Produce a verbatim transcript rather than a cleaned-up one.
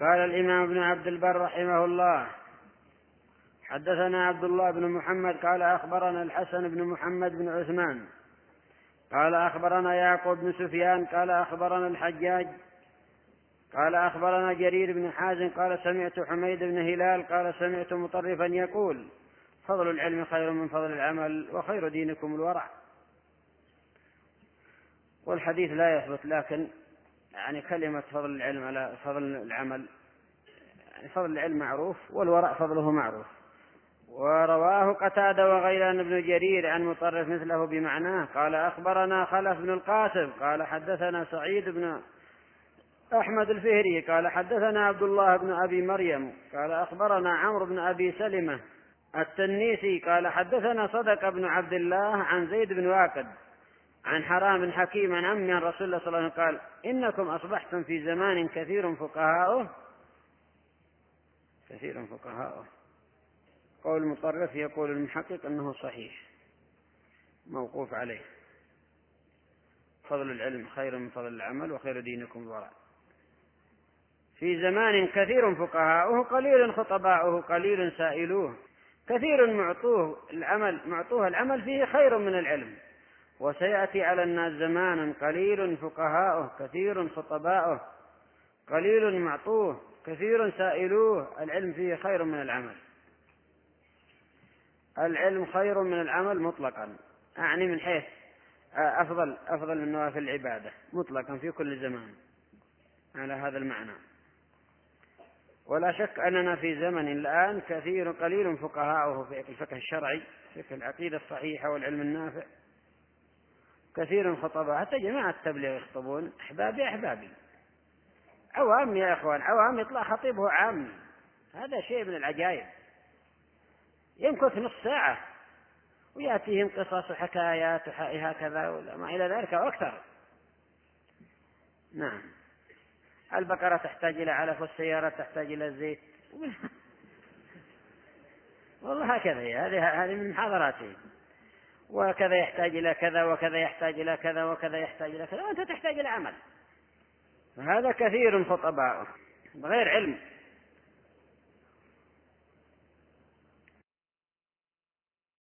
قال الإمام ابن عبد البر رحمه الله: حدثنا عبد الله بن محمد قال أخبرنا الحسن بن محمد بن عثمان قال أخبرنا يعقوب بن سفيان قال أخبرنا الحجاج قال أخبرنا جرير بن حازم قال سمعت حميد بن هلال قال سمعت مطرفا يقول: فضل العلم خير من فضل العمل وخير دينكم الورع. والحديث لا يثبت، لكن يعني كلمة فضل العلم على فضل العمل، يعني فضل العلم معروف والورع فضله معروف. ورواه قتادة وغيلان بن جرير عن مطرف مثله بمعناه. قال أخبرنا خلف بن القاسم قال حدثنا سعيد بن أحمد الفهري قال حدثنا عبد الله بن أبي مريم قال أخبرنا عمرو بن أبي سلمة التنيسي قال حدثنا صدق بن عبد الله عن زيد بن واقد عن حرام بن حكيم عن عمه عن رسول الله صلى الله عليه وسلم قال: إنكم أصبحتم في زمان كثير فقهاؤه كثير فقهاؤه. قول المطرف يقول المحقق أنه صحيح موقوف عليه: فضل العلم خير من فضل العمل وخير دينكم الورع. في زمان كثير فقهاؤه قليل خطباؤه قليل سائلوه. كثير معطوه العمل معطوه العمل فيه خير من العلم. وسيأتي على الناس زمان قليل فقهاؤه كثير خطباؤه قليل معطوه كثير سائلوه. العلم فيه خير من العمل. العلم خير من العمل مطلقا، أعني من حيث أفضل أفضل من نوافل العبادة مطلقا في كل زمان على هذا المعنى. ولا شك أننا في زمن الآن كثير قليل فقهاؤه في الفقه الشرعي فقه العقيدة الصحيحة والعلم النافع، كثير خطباء حتى جماعة التبليغ يخطبون أحبابي أحبابي عوام يا إخوان، عوام يطلع خطيبه عام. هذا شيء من العجائب. يمكث نص ساعة ويأتيهم قصص وحكايات هكذا ولا ما إلى ذلك وأكثر. نعم، البقرة تحتاج إلى علف والسيارة تحتاج إلى الزيت والله هكذا هذه هذه من محاضراته. وكذا يحتاج إلى كذا وكذا يحتاج إلى كذا وكذا يحتاج إلى كذا وأنت تحتاج إلى عمل. هذا كثير خطباء بغير علم.